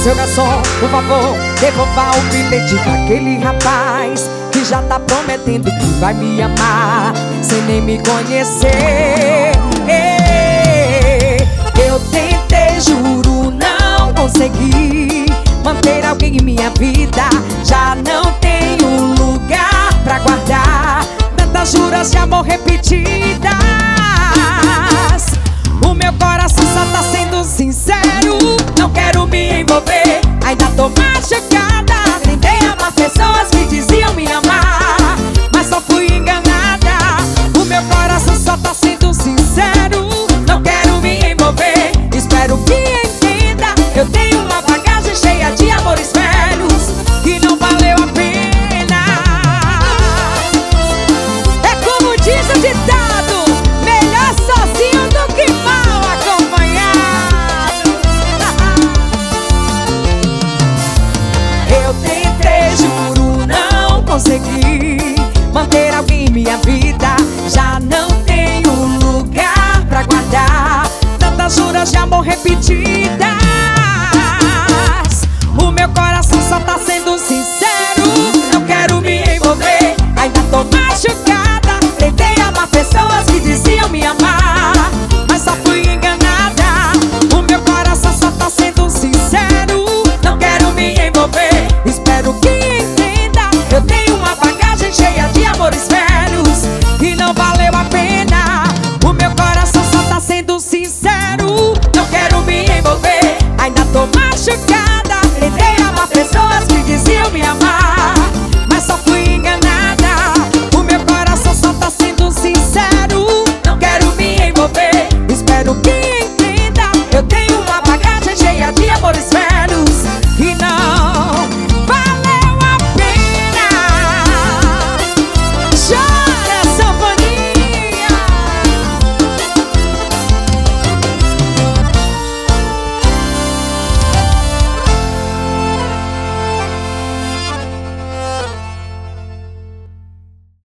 Seu garçom, por favor, devolva o bilhete daquele rapaz que já tá prometendo que vai me amar sem nem me conhecer. Eu tentei, juro, não consegui manter alguém em minha vida. Já não tenho lugar pra guardar tantas juras de amor repetidas.